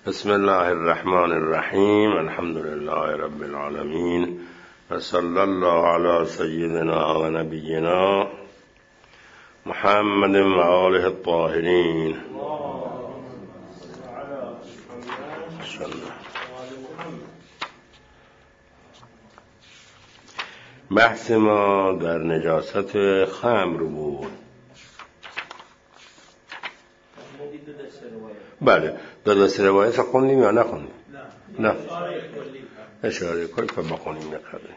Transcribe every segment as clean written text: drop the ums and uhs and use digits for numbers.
بسم الله الرحمن الرحیم. الحمد لله رب العالمین و صلی الله علی سیدنا و نبینا محمد و آله الطاهرین. بحث ما در نجاست خمر بود. بله، دو دست روایت خوندیم یا نخوندیم؟ نه، اشاره کلی که بخونیم نکردیم.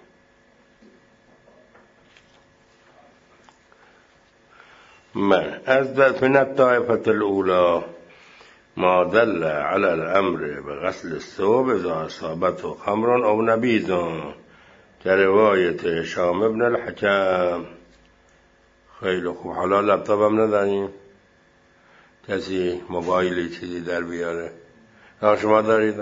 من از من الطائفة الأولى ما دل على الأمر بغسل الثوب إذا أصابته خمر أو نبيذ كرواية هشام ابن الحكم. خیلی خوب، حالا لپتاپ هم نداریم؟ کسی موبایلی چیزی در بیاره؟ شما دارید؟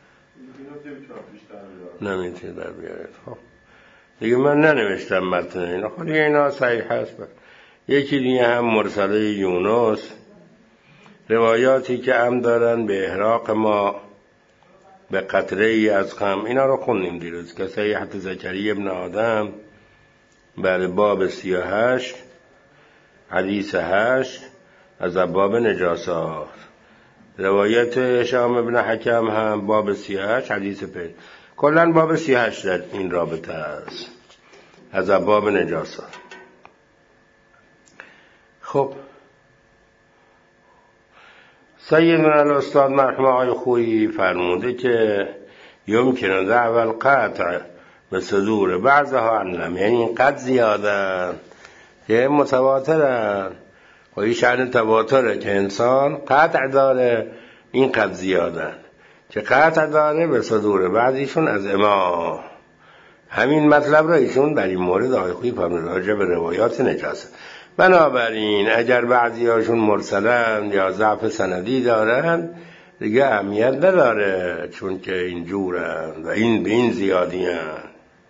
نمیتونید در بیارید. خب دیگه من ننوشتم متن اینا، خب دیگه اینا صحیح هست. یکی دیگه هم مرسله یونس، روایاتی که هم دارن به احراق ما به قطره ای از خمر، اینا رو خوندیم دیروز که صحیحت زکریا ابن آدم بر باب 38 حدیث 8 از باب نجاسات. روایت هشام ابن حکم هم باب 38 حدیث 5. کلن باب 38 در این رابطه است از باب نجاسات. خب سیدنا الاستاد مرحوم آقای خویی فرموده که یمکن ضعف القطع به صدور بعضها عنم، یعنی این قطع زیادن که متواترن و این شأن تواتره که انسان قطع داره، این قطع زیادن که قطع داره به صدور بعضیشون از امام. همین مطلب را ایشون در این مورد آقای خویی فرموده راجع به روایات نجاست. بنابراین اگر بعضی هاشون مرسلن یا ضعف سندی دارن دیگه اهمیت نداره، چون که اینجورن و این به این زیادی هن.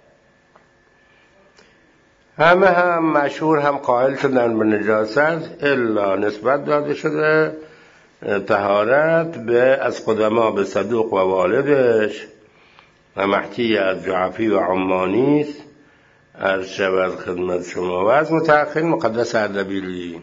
همه هم مشهور هم قائل شدن به نجاست، الا نسبت داده شده طهارت به از قدما به صدوق و والدش و محکی از جعفی و عمانی است. عرض شود خدمت شما و از متأخر مقدس اردبیلی.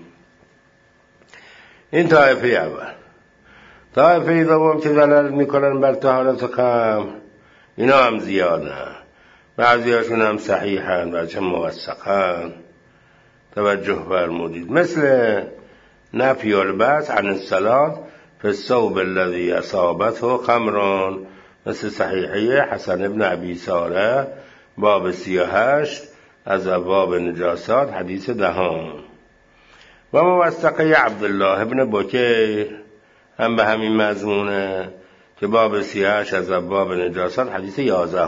این طایفه اول. طایفه دوم که دلالت میکنن بر طهارت خمر، اینا هم زیادن، بعضی هاشون هم صحیحن، بعضی هم موثقن. توجه فرمودید. مثل نفی البس عن الصلاة فی الثوب الذی اصابته خمر، مثل صحیحه حسن ابن ابی ساره باب 38 از ابواب نجاسات حدیث 10. و موثقه عبدالله ابن بکیر هم به همین مضمونه که باب 38 از ابواب نجاسات حدیث 11.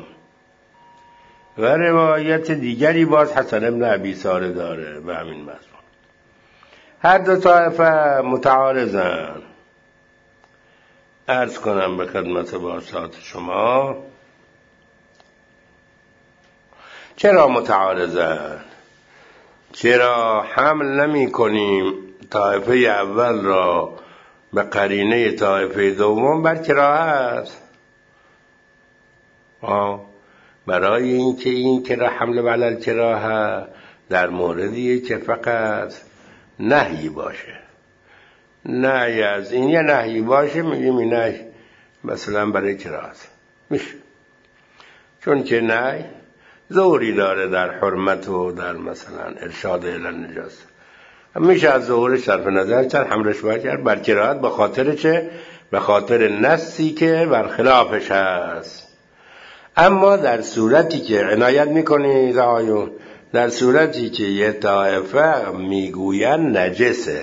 و روایت دیگری باز حسن ابن ابی ساره داره به همین مضمون. هر دو طایفه متعارضن. عرض کنم به خدمت باسط شما چرا متعارضن؟ چرا حمل نمی کنیم طایفه اول را به قرینه طایفه دوم بر کراهت؟ برای اینکه این که حمل بر الکراهه در موردیه که فقط نهی باشه، نهی از این یا نهی باشه، میگیم این نهی مثلا برای کراهت میشه، چون که نهی ظهوری داره در حرمت و در مثلا ارشاد الی النجاست. میشه از ظهورش صرف نظر کرد، حملش باید کرد بر کراهت. به خاطر چه؟ به خاطر نصی که برخلافش هست. اما در صورتی که عنایت میکنید آیون، در صورتی که یه طایفه میگوین نجسه،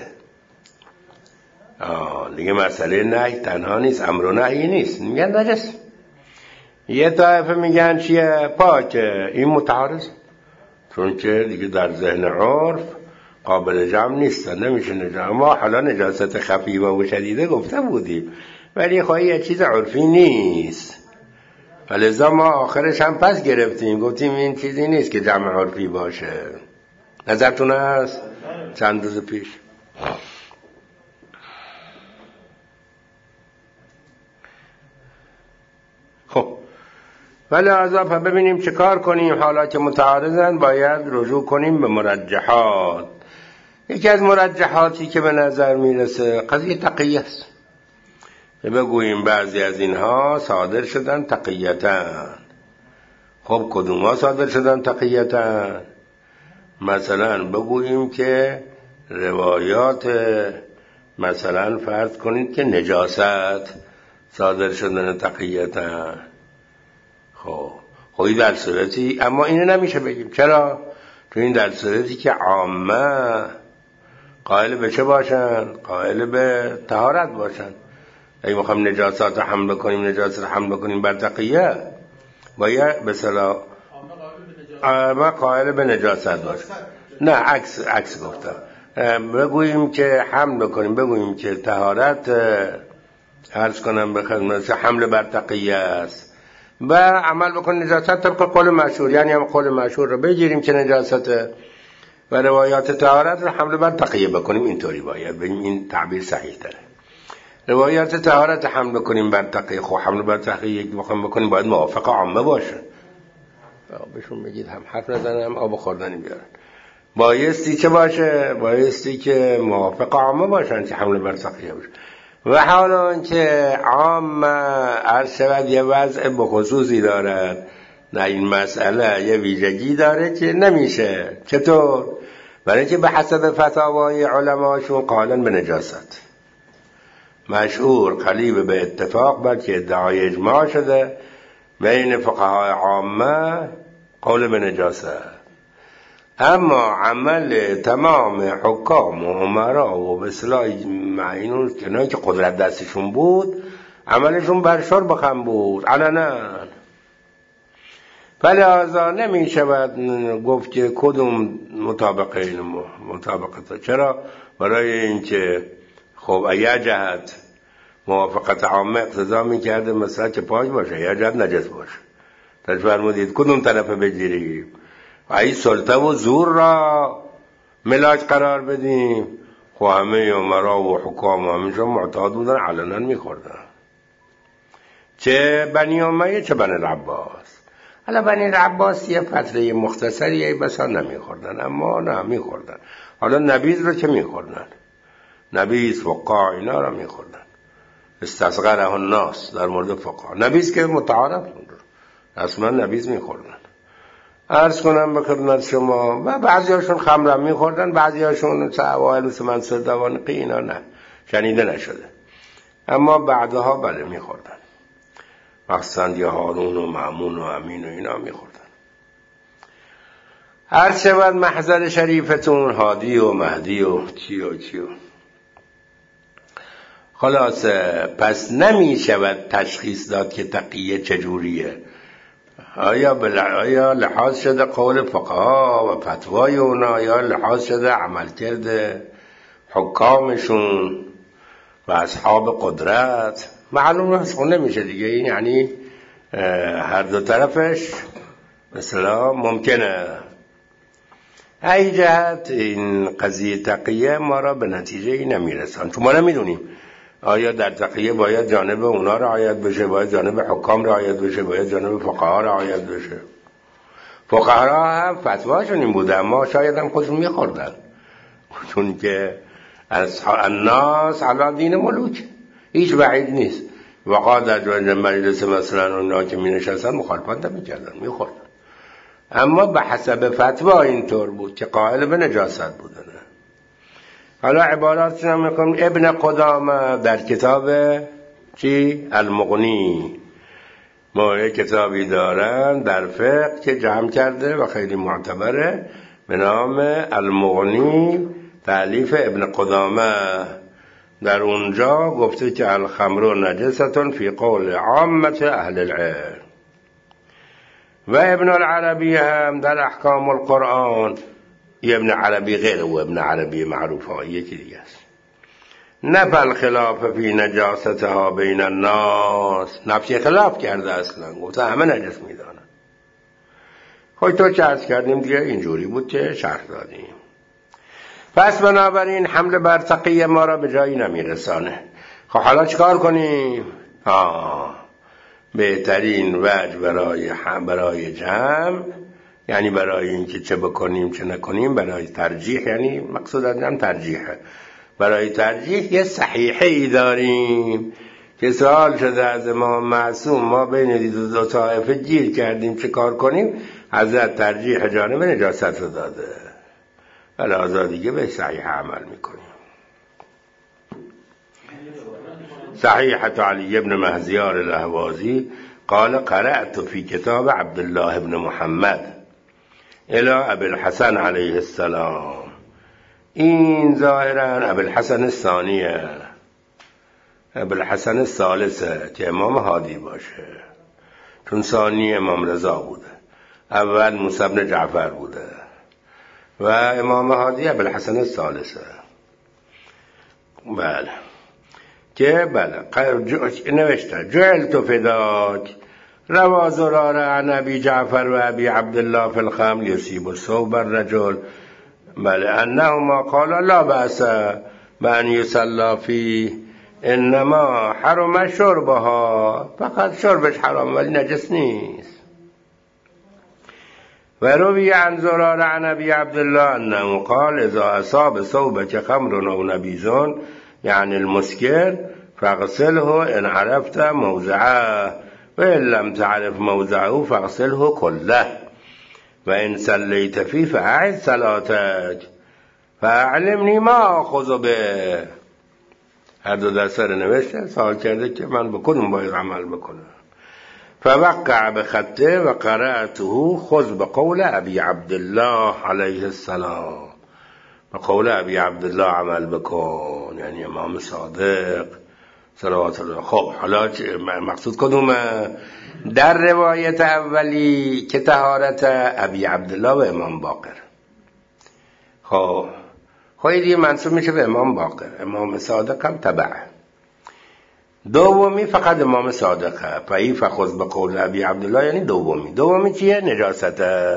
دیگه مسئله نهی تنها نیست، امر و نهی نیست، میگن نجس. یه طایفه میگن چیه؟ پاکه. این متعارض، چون که دیگه در ذهن عرف قابل جمع نیستن، نمیشه نجاست. ما حالا نجاست خفیفه و شدیده گفته بودیم، ولی خواهی یه چیز عرفی نیست، لذا ما آخرش هم پس گرفتیم گفتیم این چیزی نیست که جمع عرفی باشه. نظرتون هست؟ چند روز پیش خب ولی لحاظا ببینیم چه کار کنیم. حالا که متعارضن باید رجوع کنیم به مرجحات. یکی از مرجحاتی که به نظر میرسه قضیه تقیه است. بگوییم بعضی از اینها صادر شدن تقیتاً. خب کدوم ها صادر شدن تقیتاً؟ مثلا بگوییم که روایات، مثلا فرض کنید که نجاست صادر شدن تقیتاً. خب در صورتی، اما اینو نمیشه بگیم. چرا؟ تو این در صورتی که عامه قائل به چه باشن؟ قائل به طهارت باشن. اگه میخوایم نجاسات حمل کنیم بر تقیه، باید به صلاح عامه قائل به نجاست باشن. نه عکس گفتم. بگوییم که حمل کنیم، بگوییم که طهارت عرض کنم به خدمت حمل بر تقیه است و عمل بکنیم نجاست طبق قول مشهور، یعنی هم قول مشهور رو بگیریم که نجاست و روایات طهارت رو حمل بر تقیه بکنیم. اینطوری باید بگیم، این تعبیر صحیح تره. روایات طهارت حمل بکنیم بر تقیه. خب حمل بر تقیه بکنیم باید موافق عامه باشه. بهشون بگید هم حرف نزنن هم آب خوردنی بیارن. بایستی چه باشه؟ بایستی که موافق عامه باشن که حمل بر تقیه باشه. و حالا که عامه عرض شود یه وضع بخصوصی دارد، نه این مسئله یه ویژگی داره که نمیشه. چطور؟ برای که به حسب فتاوای علماشون قائلن به نجاست. مشهور قریب به اتفاق بلکه ادعای اجماع شده بین فقهای عامه قول به نجاست. اما عمل تمام حکام و امرا و به اصطلاح معینون کنایی که قدرت دستشون بود، عملشون بر شرب خمر بود علنا. فلذا نمی شود گفت که کدوم مطابقت. چرا؟ برای اینکه خب یه جهت موافقت عامه اقتضا می کرده مثلا که پاک باشه، یه جهت نجس باشه. فرمودید کدوم طرف بگیریم؟ ای سلطه و زور را ملاک قرار بدیم؟ خب همه امرا و حکام همینجا معتاد بودن، علنا میخوردن. چه بنی امیه چه بنی العباس. حالا بنی العباس یه فتره مختصری بسا نمیخوردن، اما نه میخوردن. حالا نبیذ رو که میخوردن، نبیذ وقاع اینا رو میخوردن. استصغره الناس در مورد فقاع. نبیذ که متعارف بود، اصلا نبیذ میخوردن. عرض کنم به خدمت شما و بعضی هاشون خمرم میخوردن، بعضی هاشون اوائل مثل منصور دوانقی اینا نه، شنیده نشده، اما بعدها بله میخوردن. مخصوصا یا هارون و مامون و امین و اینا میخوردن. عرض شود محضر شریفتون هادی و مهدی و چیو. خلاصه پس نمی شود تشخیص داد که تقیه چجوریه. آیا لحاظ شده قول فقها و فتوای اونا، یا لحاظ شده عمل کرده حکامشون و اصحاب قدرت؟ معلوم هست خون نمیشه دیگه. این یعنی هر دو طرفش مثلا ممکنه. ای جهت این قضیه تقیه ما را به نتیجه نمیرسان، چون ما نمیدونیم آیا در تقیه باید جانب اونا رعایت بشه، باید جانب حکام رعایت بشه، باید جانب فقها رعایت بشه. فقها هم فتواشون این بوده، اما شاید هم خودشون میخوردن، چون که الناس علی دین ملوک، هیچ بعید نیست واقعا در مجلس مثلا اونا که می نشستن مخالفت نمیکردن، میخوردن. اما به حسب فتوا اینطور بود که قائل به نجاست بودن. حالا عبارات رو میکنم. ابن قدامه در کتاب چی؟ المغنی، ما کتابی دارن در فقه که جمع کرده و خیلی معتبره به نام المغنی، تألیف ابن قدامه. در اونجا گفته که الخمر نجستون فی قول عامت اهل العلم. و ابن العربی هم در احکام القرآن، ابن عربی غیر و ابن عربی معروف ها یکی دیگه است. نفی الخلاف فی نجاستها بین الناس، نفی خلاف کرده اصلا، گفته همه نجس میدانن. خود تو چه عرض کردیم دیگه، اینجوری بود که شرح دادیم. پس بنابراین حمل بر تقیه ما را به جایی نمیرسانه. خب حالا چیکار کنیم؟ بهترین وجه برای جمع، یعنی برای اینکه چه بکنیم چه نکنیم، برای ترجیح، یعنی مقصود ازم ترجیحه، برای ترجیح یه صحیحه ای داریم که سوال شده از امام معصوم ما بین دو طایفه گیر کردیم چه کار کنیم، حضرت ترجیح جانب نجاست رو داده، لذا دیگه به صحیح عمل میکنیم. صحیحة علی بن مهزیار الاهوازی قال قرأت فی کتاب عبدالله بن محمد الى ابی الحسن علیه السلام. این ظاهرا ابی الحسن الثانیه، ابی الحسن الثالثه که امام هادی باشه، چون ثانی امام رضا بوده، اول موسی بن جعفر بوده و امام هادی ابی الحسن الثالثه. بله که نوشته جعلت فداک روا زرار عن ابی جعفر و ابی عبدالله فی الخمر یصیب صوب الرجل، بله انهما قال لا بأس بأن یصلی فیه انما حرم شربها، فقط شربش حرام ولی نجس نیست. و روی عن زرار عن ابی عبدالله انه قال اذا اصاب صوبك خمر او نبیذ یعنی المسکر فاغسله ان عرفت موضعه و ان لم تعرف موضعه فاغسله كله و ان صلیت فيه فاعد صلاتك فاعلمنی ما آخذ به. هر دو دسته رو نوشته، سوال کرده که من بکنم باید عمل بکنم. فوقع بخطه و قرأته خذ بقول ابی عبدالله علیه السلام، بقول ابی عبدالله عمل بکن، یعنی امام صادق صلوات الله. خب حالا مقصود کدومه؟ در روایت اولی که طهارت ابی عبدالله و امام باقر، خب دیگه منصوب میشه به امام باقر، امام صادق هم تبعه. دومی فقط امام صادقه، فایی فخذ بقول ابی عبدالله یعنی دومی چیه؟ نجاسته.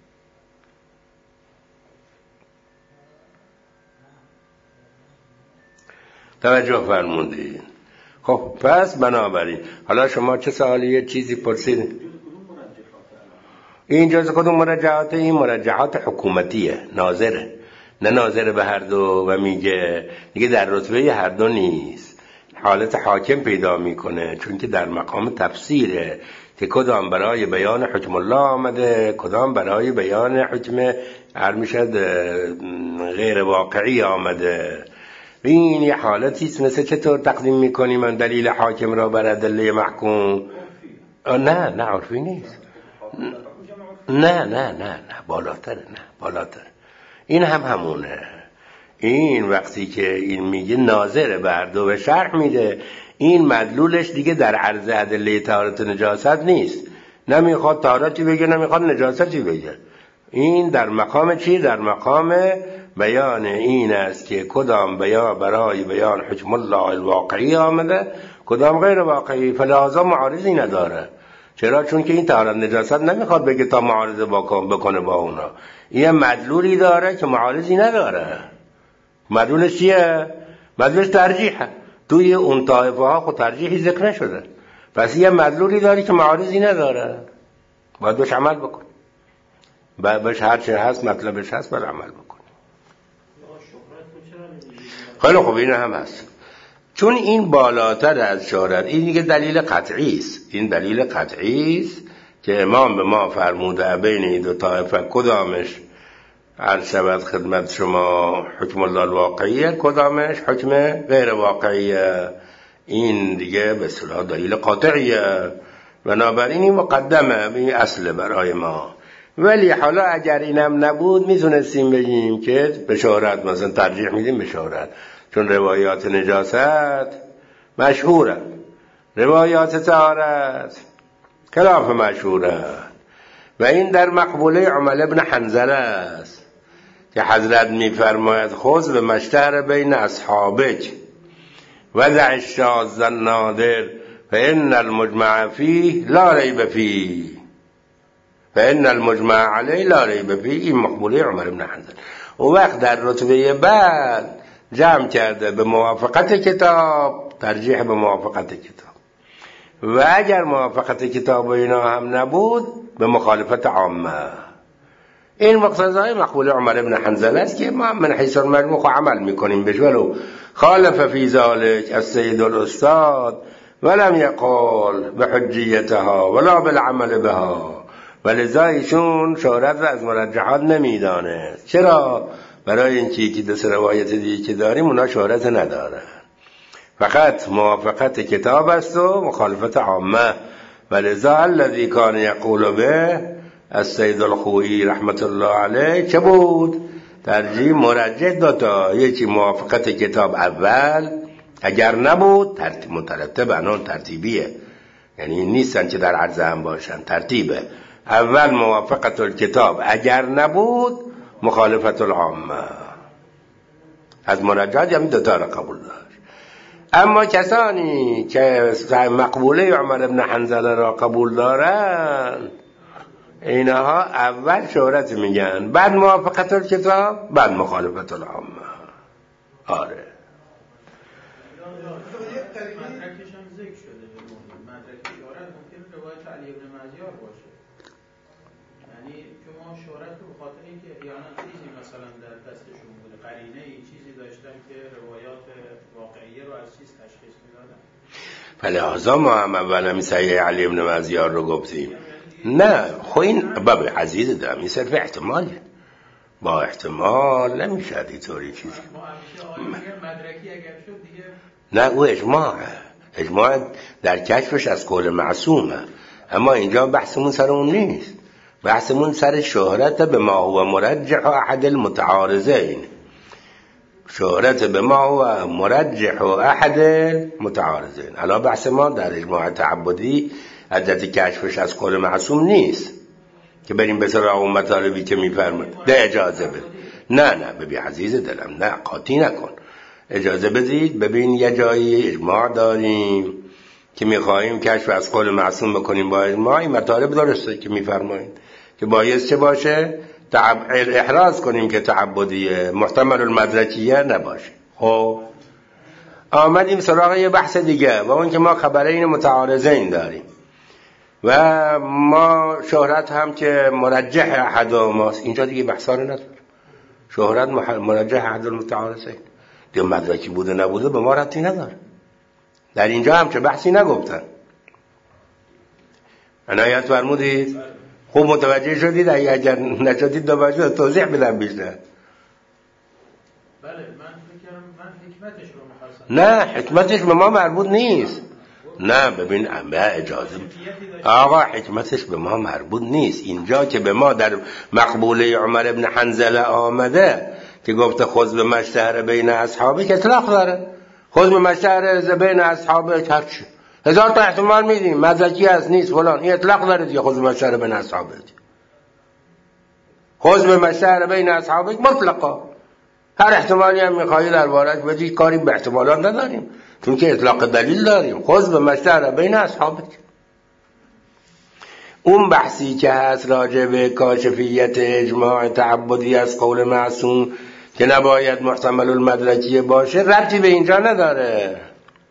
توجه فرمودید. خب پس بنابراین حالا شما چه سوالی یه چیزی پرسید؟ این جز کدوم مرجعات؟ این مرجعات حکومتیه، ناظره، نه ناظر به هر دو و میگه دیگه در رتبه هر دو نیست، حالت حاکم پیدا میکنه، چون که در مقام تفسیره که کدام برای بیان حکم الله آمده، کدام برای بیان حکم ارمشد غیر واقعی آمده. این یه حالتیست مثل چطور تقدیم میکنی من دلیل حاکم را بر ادله محکوم؟ نه عرفی نیست، نه بالاتر این همونه. این وقتی که این میگه ناظر بر دو به شرح میده، این مدلولش دیگه در عرض ادله طهارت نجاست نیست، نمیخواد طهارتی بگه نمیخواد نجاستی بگه. این در مقام چی؟ در مقام بیان این است که کدام برای بیان حکم الله الواقعی آمده، کدام غیر واقعی، فلازم معارضی نداره. چرا؟ چون که این طهارت نجاست نمیخواد بگه تا معارضه بکنه با اونا، این مدلولی داره که معارضی نداره. مدلولش چیه؟ مدلولش ترجیحه. توی اون طایفه ها خود ترجیحی ذکر نشده، پس یه مدلولی داری که معارضی نداره، باید بهش عمل بکن، بهش هر چه هست مطلبش هست باید عمل بکن. خیلی خوب، این هم هست، چون این بالاتر از شهرت، این دیگه دلیل قطعی است. این دلیل قطعی است که امام به ما فرموده بین این دو طایفه کدامش عرض شود خدمت شما حکم الله الواقعیه، کدامش حکم غیر واقعیه. این دیگه به اصطلاح دلیل قاطعیه، بنابراین این مقدمه، این اصل برای ما. ولی حالا اگر اینم نبود میتونستیم بگیم که به شهرت، مثلا ترجیح میدیم به شهرت، چون روایات نجاست مشهوره، روایات طهارت خلاف مشهوره. و این در مقبوله عمل ابن حنظله است که حضرت میفرماید خذ به مشتهر بین اصحابک و دع الشاذ النادر فان المجمع فیه لا ریب فیه فان المجمع علیه لا ریب فیه. این مقبوله عمر ابن حنظله. و وقت در رتبه بعد جمع کرده به موافقت کتاب، ترجیح به موافقت کتاب، و اگر موافقت کتاب و اینا هم نبود به مخالفت عامه. این مقتضای مقبول عمر بن حنظله است که ما من حیث المجموع عمل میکنیم بهش. ولو خالف فی ذلك السید الاستاد ولم يقل بحجیتها ولا بالعمل بها، ولذا ایشون شهرت را از مرجحات نمیدانه. چرا؟ برای این چیزی که دست روایت دیگه که داریم اونا شهرت نداره، فقط موافقت کتاب است و مخالفت عامه. ولذا الذي كان يقول به السید الخوئی رحمت الله علیه چه بود؟ ترجیح مرجح دوتا، یکی موافقت کتاب اول، اگر نبود مترتب انان ترتیبیه، یعنی نیستن که در عرض هم باشن، ترتیبه. اول موافقت الکتاب، اگر نبود مخالفت العامه. از مرجحات همین دوتا را قبول داشت. اما کسانی که مقبوله عمر بن حنظله را قبول دارن، اینها اول شهرت میگن، بعد موافقت الکتاب، بعد مخالفت العامه. آره مدرکش هم ذکر شده. مدرک شهرت ممکنه روایت علی بن مزیار باشه، یعنی که ما شهرت رو بخاطر اینکه احیانا چیزی مثلا در دستشون بوده، قرینه ای چیزی داشتن که روایات واقعیه رو از چیز تشخیص میدادن. فلهذا ما هم اول همی صحیح علی بن مزیار رو گفتیم. نه خب این باب عزیز دارم، این صرف احتماله، با احتمال نمیشه اینطوری چیزی. مدرکی اگر شد دیگه نه، او اجماع در کشفش از قول معصومه. اما اینجا بحثمون سر اون نیست، بحثمون سر شهرت به ما هو مرجح احد المتعارضین. شهرت به ما هو مرجح احد المتعارضین. الان بحث ما در اجماع تعبدی عدت کشفش از قول معصوم نیست که بریم به سراغ اون مطالبی که میفرماید. ده اجازه بده. نه ببین عزیز دلم، نه قاطی نکن، اجازه بدید. ببین یه جایی اجماع داریم که میخواییم کشف از قول معصوم بکنیم با اجماع. این مطالب درسته که میفرمایید که باید چه باشه؟ احراز کنیم که تعبدیه، محتمل المدرکیه نباشه. خب آمدیم سراغ یه بحث دیگه و اون که ما خبرین متعارضین داریم و ما شهرت هم که مرجح احد ماست. اینجا دیگه بحثا رو نداره، شهرت مرجح احد المتعارضین دیگه، مدرکی بوده نبوده به ما ربطی نداره. در اینجا هم چه بحثی نگفتن. عنایت فرمودید؟ خوب متوجه شدید؟ اگر نشدید دوباره توضیح بدم بیشتر. بله من فکرم من حکمتش رو می‌خواستم. نه حکمتش به ما مربوط نیست. نه ببین اجازه آقا، حکمتش به ما مربوط نیست. اینجا که به ما در مقبوله عمر بن حنظله آمده که گفته خذ به مشتهر بین اصحابه، که اطلاق داره. خذ به مشتهر بین اصحابه هرچی، هزار تا احتمال میدیم، مدرکی هست نیست فلان، این اطلاق داره دیگه. خذ به مشتهر بین اصحابه، خذ به مشتهر بین اصحابه مطلقا، هر احتمالی هم میخوایی در بارش بدی، کاری به احتمالات نداریم چون که اطلاق دلیل داریم. خذ به مشتهر بین اصحابه. اون بحثی که هست راجع به کاشفیت اجماع تعبدی از قول معصوم که نباید محتمل المدرکیه باشه، ربطی به اینجا نداره.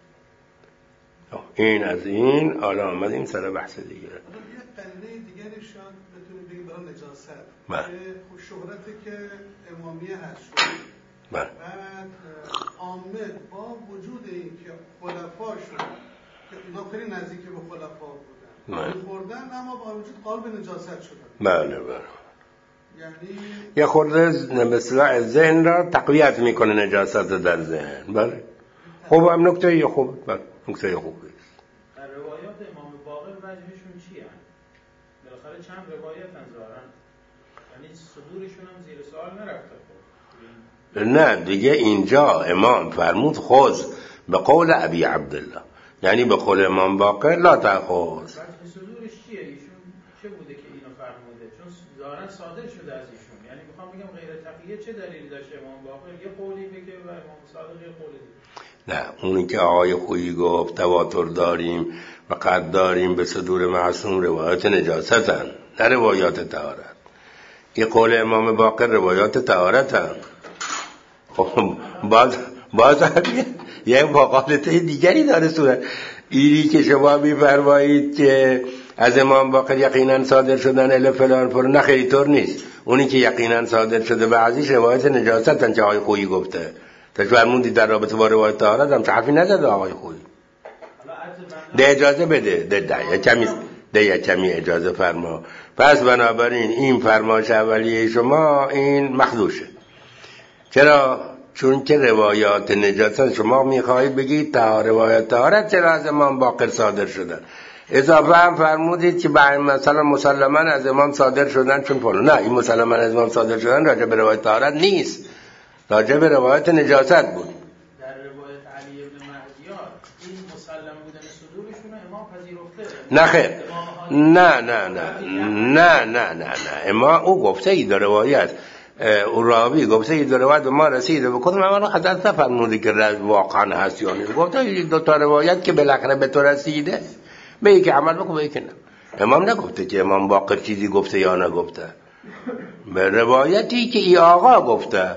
این از این. حالا آمدیم سر بحث دیگه. یه قرینه دیگری شاید بتونیم بگیم برای نجاست. بله. شهرتی که امامیه هست. بله. بعد عامه با وجود این که خلفاشون که اینا خیلی نزدیک به خلفا بودن، خوردن اما با وجود قالب نجاست شدن. بله. یعنی یه خورده مثلا ذهن را تقویت میکنه نجاست در ذهن. بله. خوب هم نکته خوب. بله. نکته خوبه. در روایات امام باقر وجهشون چیه؟ بالاخره چند روایت ظاهرا، یعنی صدورشون هم زیر سوال نرفته. نه دیگه اینجا امام فرمود خذ به قول ابی عبدالله، یعنی به قول امام باقر لا تأخذ. صدورش چیه؟ ایشون چه بوده که اینو فرموده؟ چون ظاهرا صادر شده از ایشون. یعنی میخوام بگم غیر تقیه چه دلیلی داشته امام باقر یه قولی بگه و امام صادق یه قولی دیگه؟ نه اونی که آقای خویی گفت تواتر داریم و قد داریم به صدور معصوم روایات نجاستن، نه روایات طهارت. این قول امام باقر روایات طهارتن. خب باز یه مقالطه دیگری داره صورت. ایری که شما می‌فرمایید که از امام باقر یقینا صادر شدن الی فلان فلان، نه خیلی طور نیست. اونی که یقینا صادر شده بعضیش روایت نجاستن که آقای خویی گفته. فرمودید در رابطه با روایت طهارت هم چه حرفی نزده آقای خویی. ده اجازه بده، ده کمی اجازه فرما. پس بنابراین این فرمایش اولیه شما این مخدوشه. چرا؟ چون که روایات نجاست شما میخواهید بگید روایات طهارت چرا از امام باقر صادر شدن. اضافه هم فرمودید که مثلا مسلما از امام صادر شدن چون فلان. نه، این مسلما از امام صادر شدن راجع به روایت طهارت نیست، راجع به روایت نجاست بود. در روایت علی ابن مهدیار این مسلم بودن صدورشون امام پذیرفته. نه خیر، نه اما او گفته ای در روایت، او راوی گفته ای در روایت ما رسیده به کدوم ما حضرت فرمودی که واقعا هست یا نیست. گفته ای دو تا روایت که بالاخره به تو رسیده به یکی عمل بکن به یکی نه. امام نگفته که امام باقر چیزی گفته یا نگفته، به روایتی که ای آقا گفته.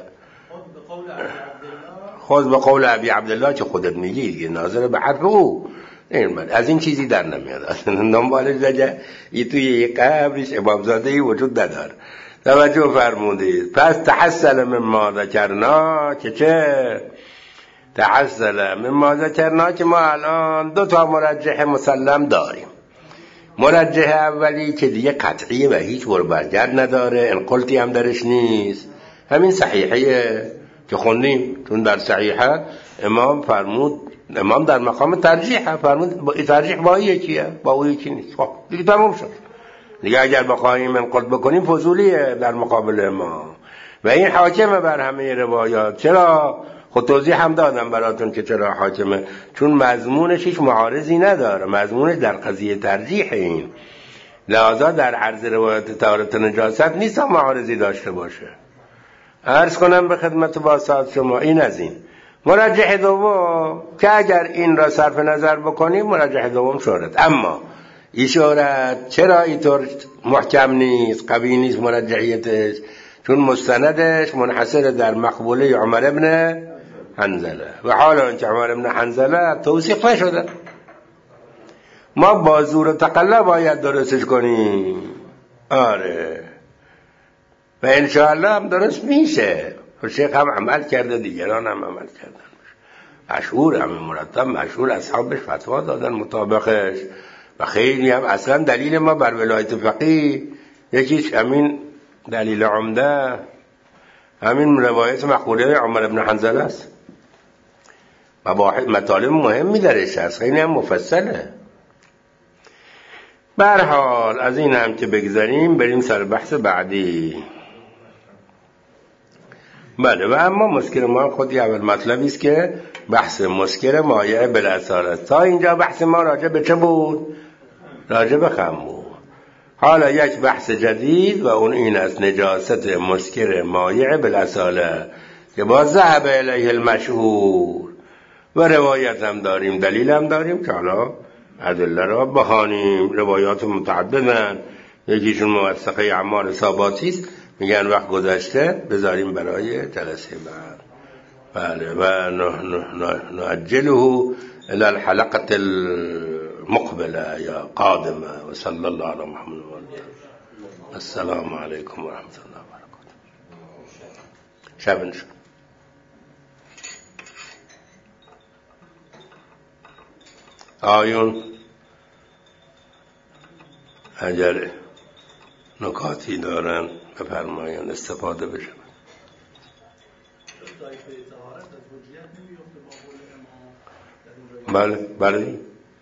خود به قول ابی عبدالله که خودت میگی دیگه ناظر به حرف او، از این چیزی در نمیاد. دنبالش بگه ای توی یک قبرش امامزادهی وجود نداره. توجه فرمودید. پس تحصل مما ذکرنا که چه؟ تحصل مما ذکرنا که ما الان دو تا مرجح مسلم داریم. مرجح اولی که دیگه قطعیه و هیچ برگرد نداره، انقلتی هم درش نیست، همین صحیحیه که خوندیم. چون در صحیحه امام فرمود، امام در مقام ترجیح فرمود ترجیح با یکیه، با او یکی نیست. خب دیگه تموم شد دیگه. اگر بخوایم انقلت بکنیم فضولیه در مقابل امام و این حاکمه بر همه روایات. چرا؟ خود توضیح هم دادم براتون که چرا حاکمه. چون مضمونش هیچ معارضی نداره، مضمونش در قضیه ترجیح این، لذا در عرض روایت طهارت نجاست نیست معارضی داشته باشه. عرض کنم به خدمت باسط شما این از این. مرجح دوم که اگر این را صرف نظر بکنیم مرجح دوم شهرت. اما این شهرت چرا اینطور محکم نیست، قوی نیست مرجحیتش؟ چون مستندش منحصر در مقبوله عمر ابن حنظله و حالا که عمر ابن حنظله توثیق نشده. ما با زور و تقلا باید درستش کنیم. آره و انشاءالله هم درست میشه. شیخ هم عمل کرده، دیگران هم عمل کردن، مشهور، هم مرتب مشهور، اصحابش فتوا دادن مطابقش و خیلی هم. اصلا دلیل ما بر ولایت فقیه یکیش همین دلیل عمده همین روایت مقبوله عمر ابن حنظله است و مطالب مهمی درش هست، خیلی هم مفصله. به هر حال از این هم که بگذاریم بریم سر بحث بعدی. بله، و اما مسکر ما خودی اول مطلبی است که بحث مسکر مایع بالاصالت. تا اینجا بحث ما راجع به چه بود؟ راجع به خمر بود. حالا یک بحث جدید و اون این است نجاست مسکر مایع بالاصاله که با ذهب الیه المشهور و روایت هم داریم، دلیل هم داریم که حالا ادله را بخوانیم. روایات متعددن، یکیشون موثقه عمار ثاباتی است، میگن وقت گذشته بذاریم برای جلسه بعد. بله و نعجله الى الحلقه المقبله یا قادمه و صلی الله علی محمد و آله. السلام علیکم و رحمت الله و برکاته. شب نشون. آیون اگر نکاتی دارن بفرمایند استفاده بشه. بله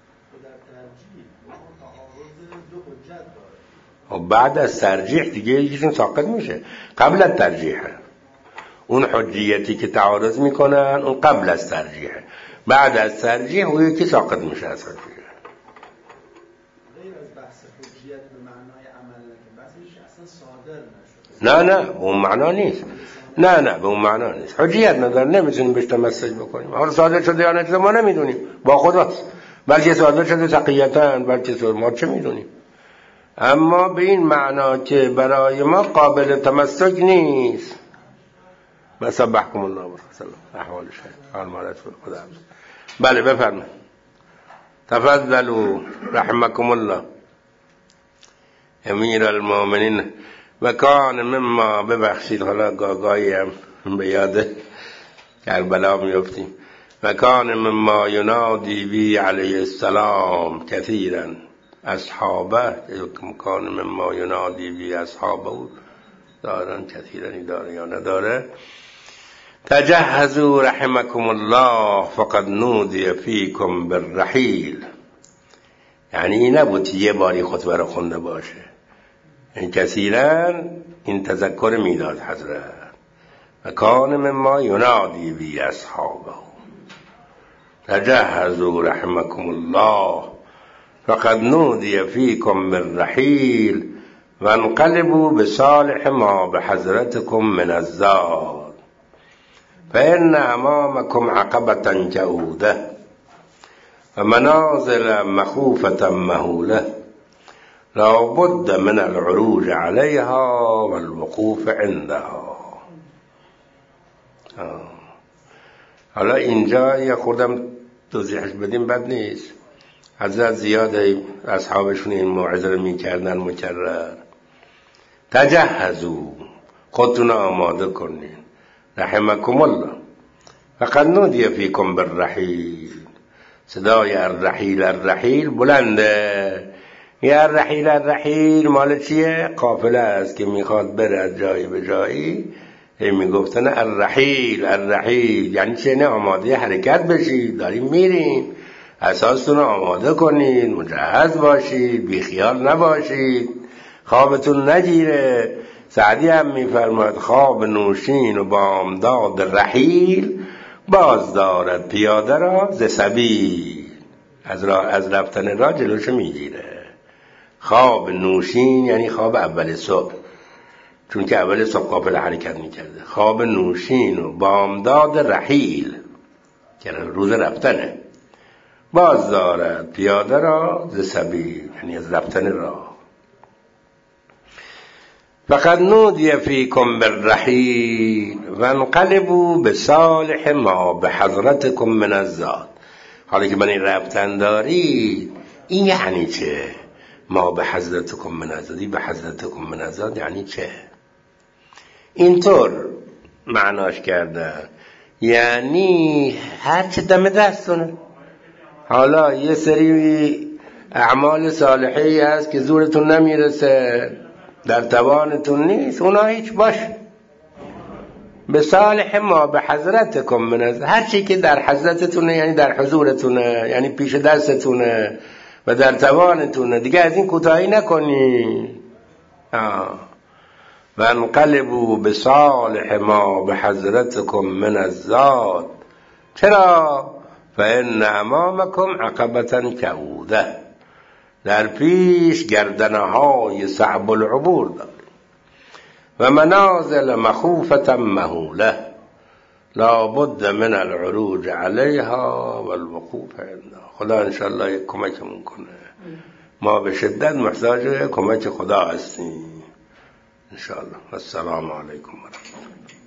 و بعد از ترجیح دیگه یکیشون ساقط میشه. قبل از ترجیحه اون حجیتی که تعارض میکنن اون قبل از ترجیحه، بعد از ترجیح اون یکی ساقط میشه از حجیه. غیر از بحث حجیت به معنای عمل که بحثش اصلا صادر نشده. نه اون معنا نیست. نه به اون معنا نیست. حجیت نداره، نمیتونیم بهش تمسک بکنیم. حالا صادر شده یا نه ما نمیدونیم، با خداست. بلکه صادر شده تقییتاً، بلکه ما چه میدونیم. اما به این معنا که برای ما قابل تمسک نیست. مثلا بحکم الله برخص الله احوالش حال مارد خدا. بله بفرمایید. تفضلوا رحمكم الله. امیر المؤمنین مکان مما، ببخشید حالا گاگایی هم به یاد کربلا میفتیم، مکان مما ینادی بی علیه السلام کثیرا اصحابه، مکان مما ینادی بی اصحابه دارن کثیرا، داره یا نداره. تجهزوا رحمكم الله فقد نودی فیکم بالرحیل. یعنی این نبود یه باری خطبه رو خونده باشه، این کثیرا این تذکر میداد حضرت. مکان مما ینادی بی اصحابه تجهزوا رحمكم الله فقد نودی فیکم بالرحیل وانقلبوا بصالح ما بحضرتكم من الزاد فإن أمامكم عقبة جعودة ومنازل مخوفة مهولة لا بد من العروج عليها والوقوف عندها. حالا اینجا یه خوردم توضیحش بدیم بد نیست. حضرت زیاد اصحابشون این موعظه رو میکردن مکرر. تجهزوا، خودتون آماده کنین، رحمكم الله فقد نودی فیکم بالرحیل. صدای الرحیل الرحیل بلنده. یا الرحیل الرحیل مال چیه؟ قافله است که میخواد بره از جایی به جایی، میگفتن الرحیل الرحیل یعنی چه؟ نه آماده حرکت بشید، داریم میریم، اساستون آماده کنید، مجهز باشید، بیخیال نباشید، خوابتون نگیره. سعدی هم میفرماید خواب نوشین و بامداد رحیل باز دارد پیاده را ز سبیل. از رفتن راه جلوشو میگیره. خواب نوشین یعنی خواب اول صبح، چون که اول صبح قافله حرکت میکرده. خواب نوشین و بامداد رحیل که روز رفتنه باز دارد پیاده را ز سبیل یعنی از رفتن راه. فقد نودی فیکم بالرحیل وانقلبوا بصالح ما بحضرتكم من الزاد. حالا که من این رفتن دارید، این یعنی چه؟ ما به حضرتکم من الزادی، به حضرتکم من الزاد یعنی چه؟ اینطور معناش کردن، یعنی هر چه دم دستونه. حالا یه سری اعمال صالحی هست که زورتون نمیرسه، در توانتون نیست، اونا هیچ باش. به صالح ما به حضرتکم من الزاد، هر چی که در حضرتتونه یعنی در حضورتونه، یعنی پیش دستتونه و در توانتونه، دیگه از این کوتاهی نکنی. و انقلبوا بصالح ما بحضرتكم من الزاد. چرا؟ فإن امامكم عقبة كعوده، در پیش گردنهای صعب العبور دارید. و منازل مخوفة مهوله لا بد من العروج عليها والوقوف عندها. خدا انشاءالله یک کمکمون کنه. ما به شدت محتاج کمک خدا هستیم انشاءالله. السلام علیکم و رحمت الله.